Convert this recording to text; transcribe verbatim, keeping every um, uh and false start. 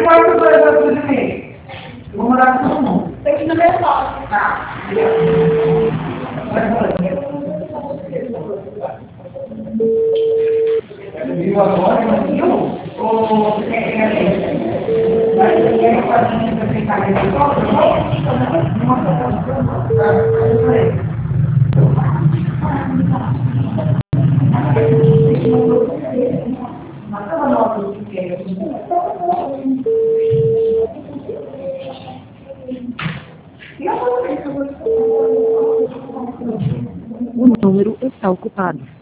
quarto dois vai pro meio. Eu vou morar com todo mundo. Tem que ir no meu quarto. Tá. Viu agora, não viu? Ou você quer pegar ele? Vai pegar a quadrinha pra ficar nesse copo? O número está ocupado.